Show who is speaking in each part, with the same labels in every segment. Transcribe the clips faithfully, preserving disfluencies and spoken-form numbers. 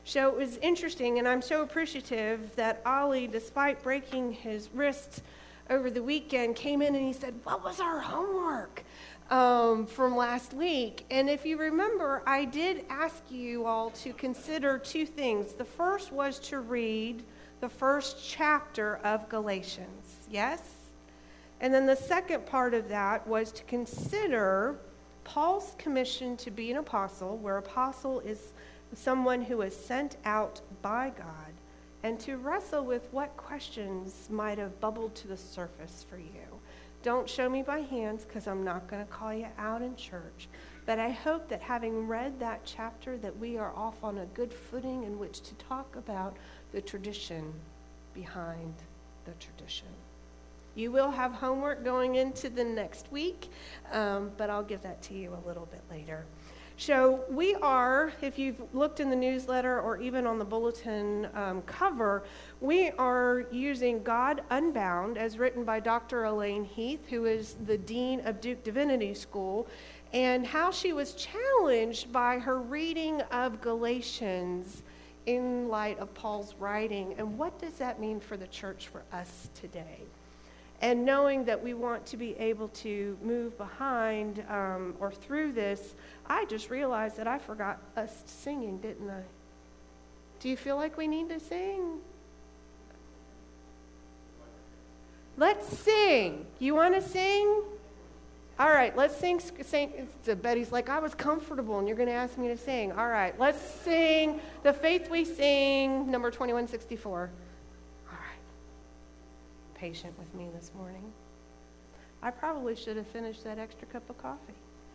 Speaker 1: So it was interesting, and I'm so appreciative that Ollie, despite breaking his wrist over the weekend, came in and he said, "What was our homework um, from last week?" And if you remember, I did ask you all to consider two things. The first was to read the first chapter of Galatians, yes? And then the second part of that was to consider Paul's commission to be an apostle, where apostle is someone who is sent out by God, and to wrestle with what questions might have bubbled to the surface for you. Don't show me by hands, because I'm not going to call you out in church. But I hope that having read that chapter, that we are off on a good footing in which to talk about the tradition behind the tradition. You will have homework going into the next week, um, but I'll give that to you a little bit later. So we are, if you've looked in the newsletter or even on the bulletin um, cover, we are using God Unbound as written by Doctor Elaine Heath, who is the Dean of Duke Divinity School, and how she was challenged by her reading of Galatians in light of Paul's writing. And what does that mean for the church for us today? And knowing that we want to be able to move behind um, or through this, I just realized that I forgot us singing, didn't I? Do you feel like we need to sing? Let's sing. You want to sing? All right, let's sing. sing. Betty's like, I was comfortable, and you're going to ask me to sing. All right, let's sing The Faith We Sing, number twenty-one sixty-four. Patient with me this morning. I probably should have finished that extra cup of coffee.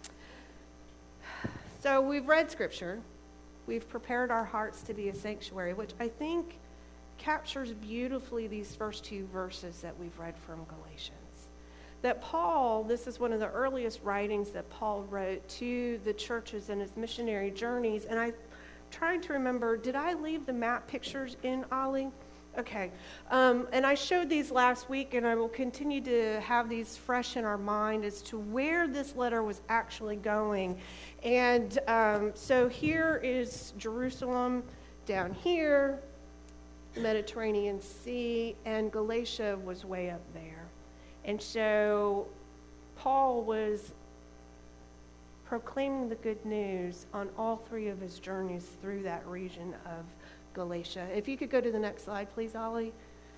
Speaker 1: So we've read Scripture. We've prepared our hearts to be a sanctuary, which I think captures beautifully these first two verses that we've read from Galatians. That Paul, this is one of the earliest writings that Paul wrote to the churches in his missionary journeys. And I'm trying to remember, did I leave the map pictures in, Ollie? Okay, um, and I showed these last week, and I will continue to have these fresh in our mind as to where this letter was actually going. And um, so here is Jerusalem down here, the Mediterranean Sea, and Galatia was way up there. And so Paul was proclaiming the good news on all three of his journeys through that region of Galatia. If you could go to the next slide, please, Ollie.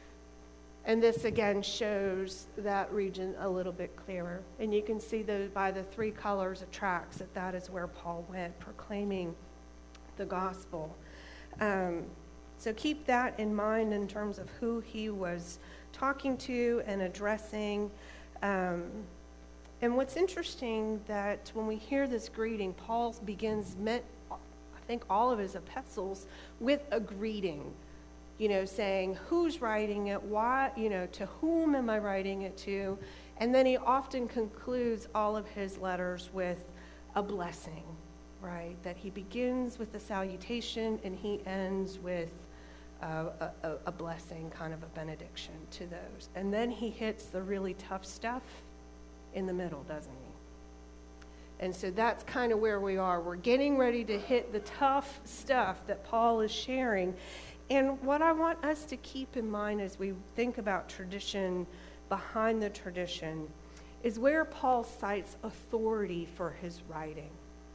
Speaker 1: And this again shows that region a little bit clearer. And you can see the, by the three colors of tracks that that is where Paul went, proclaiming the gospel. Um, so keep that in mind in terms of who he was talking to and addressing. Um, and what's interesting that when we hear this greeting, Paul begins meant I think all of his epistles with a greeting, you know, saying who's writing it, why, you know, to whom am I writing it to? And then he often concludes all of his letters with a blessing, right? That he begins with a salutation and he ends with uh, a, a blessing, kind of a benediction to those. And then he hits the really tough stuff in the middle, doesn't he? And so that's kind of where we are. We're getting ready to hit the tough stuff that Paul is sharing. And what I want us to keep in mind as we think about tradition, behind the tradition, is where Paul cites authority for his writing.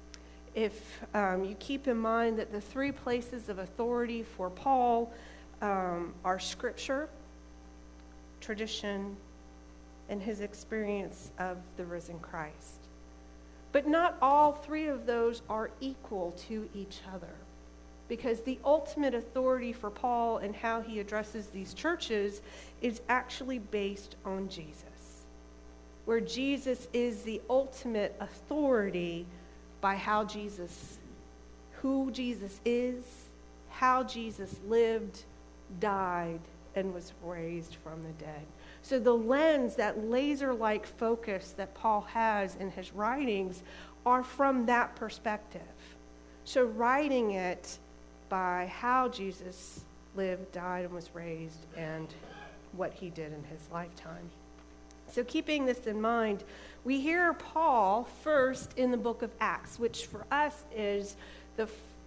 Speaker 1: If um, you keep in mind that the three places of authority for Paul um, are Scripture, tradition, and his experience of the risen Christ. But not all three of those are equal to each other, because the ultimate authority for Paul and how he addresses these churches is actually based on Jesus, where Jesus is the ultimate authority by how Jesus, who Jesus is, how Jesus lived, died, and was raised from the dead. So the lens, that laser-like focus that Paul has in his writings are from that perspective. So writing it by how Jesus lived, died, and was raised, and what he did in his lifetime. So keeping this in mind, we hear Paul first in the book of Acts, which for us is the, the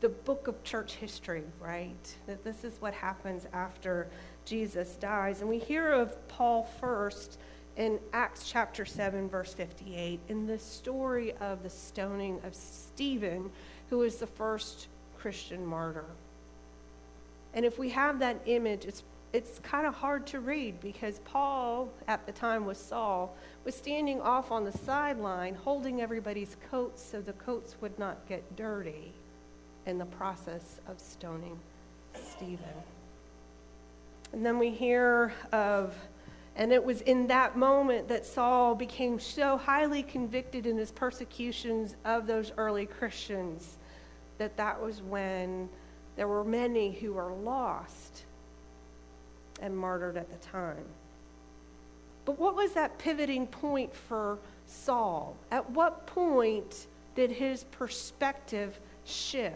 Speaker 1: the book of church history, right? That this is what happens after Jesus dies. And we hear of Paul first in Acts chapter seven, verse fifty-eight, in the story of the stoning of Stephen, who was the first Christian martyr. And if we have that image, it's it's kind of hard to read, because Paul, at the time was Saul, was standing off on the sideline holding everybody's coats so the coats would not get dirty in the process of stoning Stephen. And then we hear of, and it was in that moment that Saul became so highly convicted in his persecutions of those early Christians that that was when there were many who were lost and martyred at the time. But what was that pivoting point for Saul? At what point did his perspective shift?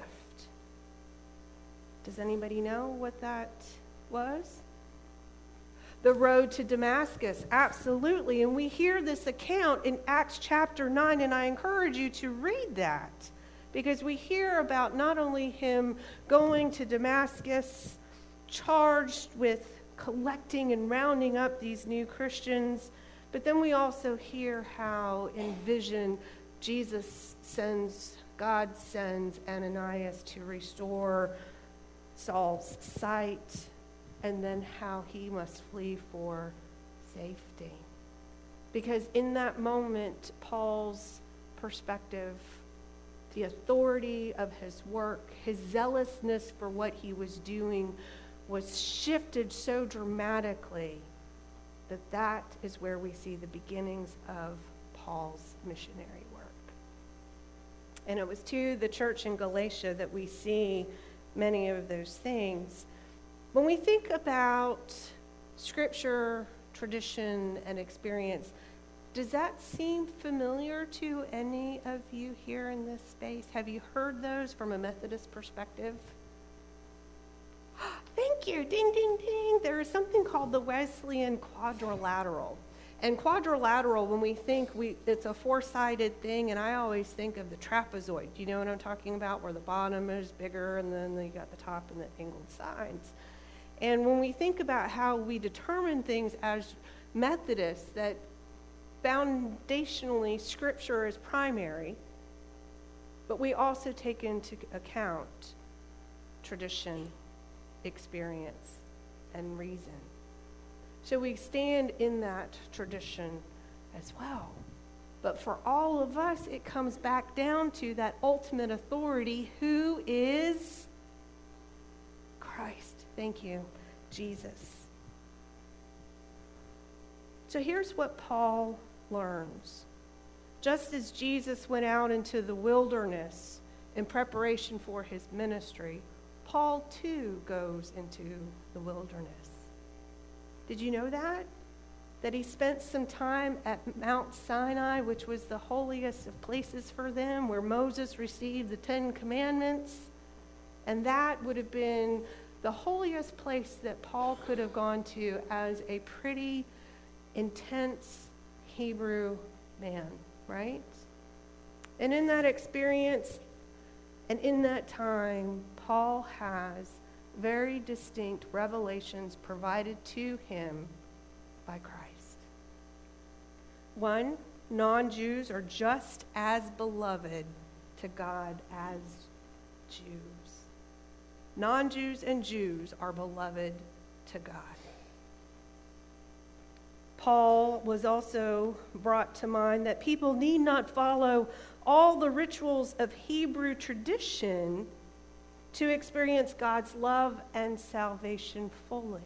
Speaker 1: Does anybody know what that was? The road to Damascus, absolutely. And we hear this account in Acts chapter nine, and I encourage you to read that, because we hear about not only him going to Damascus, charged with collecting and rounding up these new Christians, but then we also hear how in vision Jesus sends, God sends Ananias to restore Saul's sight, and then how he must flee for safety. Because in that moment, Paul's perspective, the authority of his work, his zealousness for what he was doing was shifted so dramatically that that is where we see the beginnings of Paul's missionary work. And it was to the church in Galatia that we see many of those things. When we think about scripture, tradition, and experience, does that seem familiar to any of you here in this space? Have you heard those from a Methodist perspective? Thank you, ding, ding, ding. There is something called the Wesleyan quadrilateral. And quadrilateral, when we think, we it's a four-sided thing, and I always think of the trapezoid. Do you know what I'm talking about? Where the bottom is bigger, and then you got the top and the angled sides. And when we think about how we determine things as Methodists, that foundationally Scripture is primary, but we also take into account tradition, experience, and reason. So we stand in that tradition as well. But for all of us, it comes back down to that ultimate authority, who is Christ. Thank you, Jesus. So here's what Paul learns. Just as Jesus went out into the wilderness in preparation for his ministry, Paul too goes into the wilderness. Did you know that? That he spent some time at Mount Sinai, which was the holiest of places for them, where Moses received the Ten Commandments. And that would have been the holiest place that Paul could have gone to as a pretty intense Hebrew man, right? And in that experience and in that time, Paul has very distinct revelations provided to him by Christ. One, non-Jews are just as beloved to God as Jews. Non-Jews and Jews are beloved to God. Paul was also brought to mind that people need not follow all the rituals of Hebrew tradition to experience God's love and salvation fully.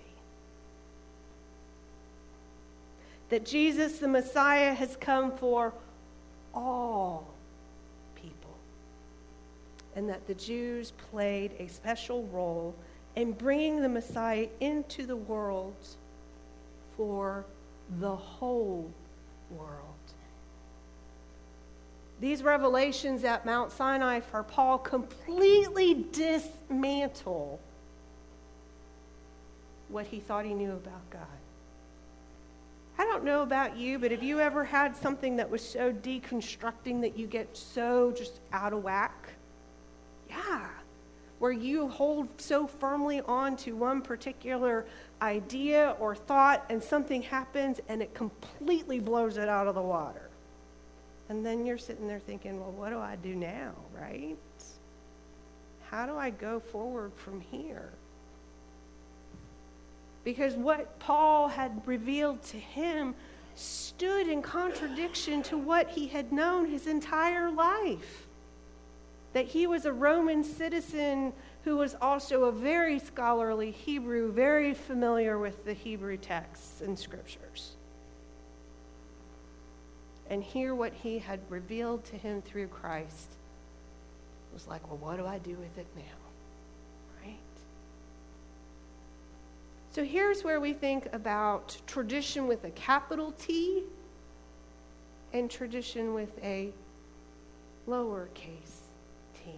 Speaker 1: That Jesus, the Messiah, has come for all people. And that the Jews played a special role in bringing the Messiah into the world for the whole world. These revelations at Mount Sinai for Paul completely dismantle what he thought he knew about God. I don't know about you, but have you ever had something that was so deconstructing that you get so just out of whack? Yeah. where you hold so firmly on to one particular idea or thought and something happens and it completely blows it out of the water. And then you're sitting there thinking, well, what do I do now, right? How do I go forward from here? Because what Paul had revealed to him stood in contradiction to what he had known his entire life. That he was a Roman citizen who was also a very scholarly Hebrew, very familiar with the Hebrew texts and scriptures. And here what he had revealed to him through Christ was like, well, what do I do with it now? Right? So here's where we think about tradition with a capital T and tradition with a lowercase t.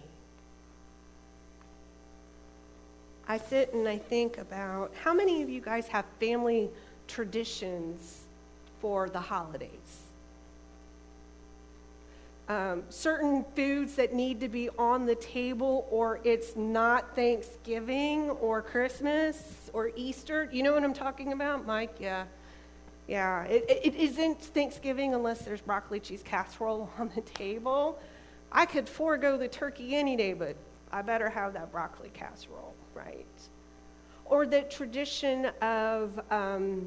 Speaker 1: I sit and I think about how many of you guys have family traditions for the holidays? Um, certain foods that need to be on the table, or it's not Thanksgiving or Christmas or Easter. You know what I'm talking about, Mike? Yeah. Yeah. It, it isn't Thanksgiving unless there's broccoli cheese casserole on the table. I could forego the turkey any day, but I better have that broccoli casserole, right? Or the tradition of... Um,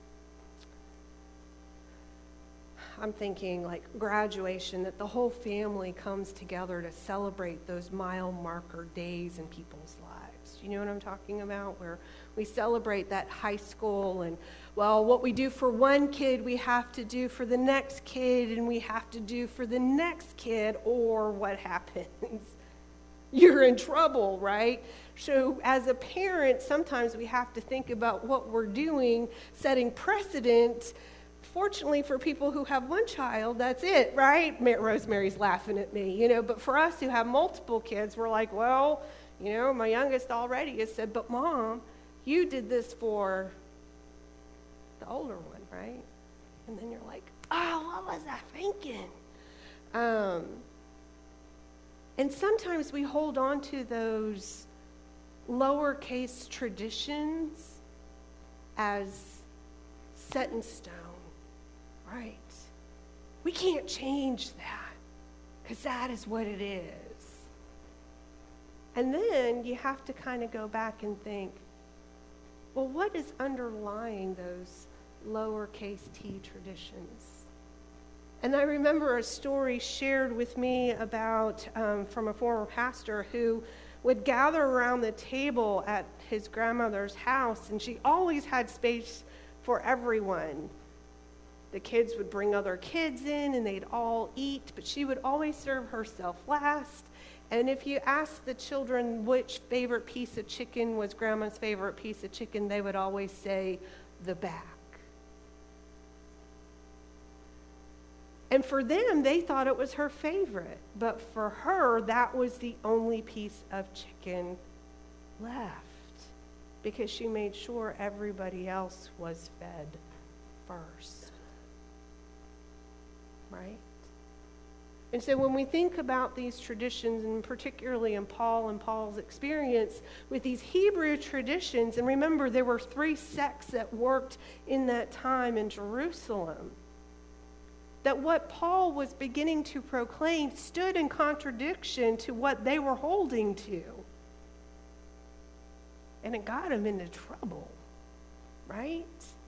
Speaker 1: I'm thinking like graduation, that the whole family comes together to celebrate those mile marker days in people's lives. You know what I'm talking about? Where we celebrate that high school and, well, what we do for one kid, we have to do for the next kid, and we have to do for the next kid, or what happens? You're in trouble, right? So as a parent, sometimes we have to think about what we're doing, setting precedent. Fortunately, for people who have one child, that's it, right? Rosemary's laughing at me, you know. But for us who have multiple kids, we're like, well, you know, my youngest already has said, but Mom, you did this for the older one, right? And then you're like, oh, what was I thinking? Um, and sometimes we hold on to those lowercase traditions as set in stone. Right. We can't change that because that is what it is. And then you have to kind of go back and think, well, what is underlying those lowercase t traditions? And I remember a story shared with me about um, from a former pastor who would gather around the table at his grandmother's house, and she always had space for everyone. The kids would bring other kids in and they'd all eat, but she would always serve herself last. And if you asked the children which favorite piece of chicken was Grandma's favorite piece of chicken, they would always say the back. And for them, they thought it was her favorite. But for her, that was the only piece of chicken left, because she made sure everybody else was fed first. Right? And so when we think about these traditions, and particularly in Paul and Paul's experience with these Hebrew traditions, and remember there were three sects that worked in that time in Jerusalem, that what Paul was beginning to proclaim stood in contradiction to what they were holding to. And it got him into trouble, right?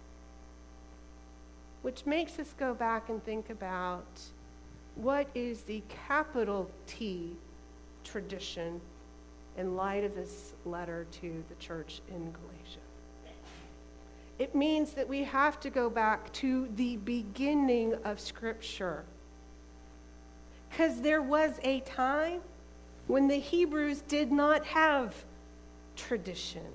Speaker 1: Which makes us go back and think about what is the capital T tradition in light of this letter to the church in Galatia. It means that we have to go back to the beginning of Scripture. Because there was a time when the Hebrews did not have traditions.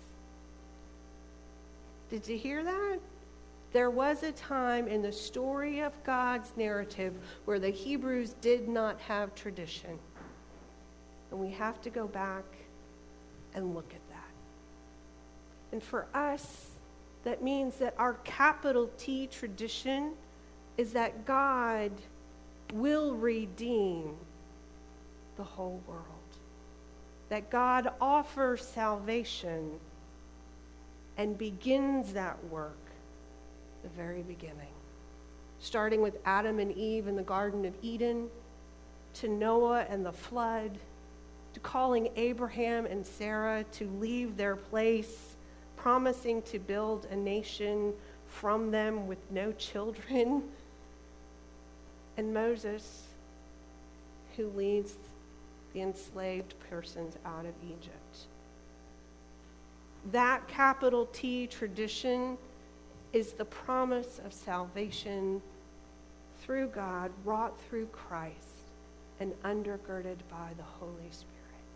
Speaker 1: Did you hear that? There was a time in the story of God's narrative where the Hebrews did not have tradition. And we have to go back and look at that. And for us, that means that our capital T tradition is that God will redeem the whole world. that God offers salvation and begins that work the very beginning, starting with Adam and Eve in the Garden of Eden, to Noah and the flood, to calling Abraham and Sarah to leave their place, promising to build a nation from them with no children, and Moses, who leads the enslaved persons out of Egypt. That capital T tradition is the promise of salvation through God, wrought through Christ, and undergirded by the Holy Spirit.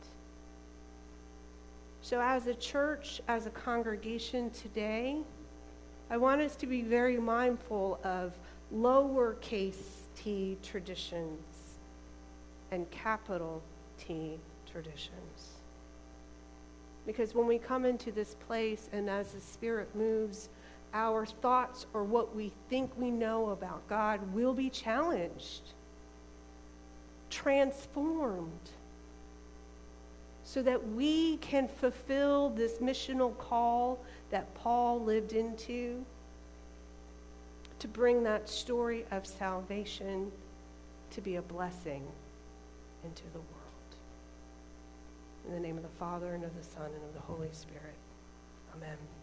Speaker 1: So as a church, as a congregation today, I want us to be very mindful of lowercase t traditions and capital T traditions. Because when we come into this place and as the Spirit moves, our thoughts or what we think we know about God will be challenged, transformed, so that we can fulfill this missional call that Paul lived into, to bring that story of salvation to be a blessing into the world. In the name of the Father, and of the Son, and of the Holy Spirit. Amen.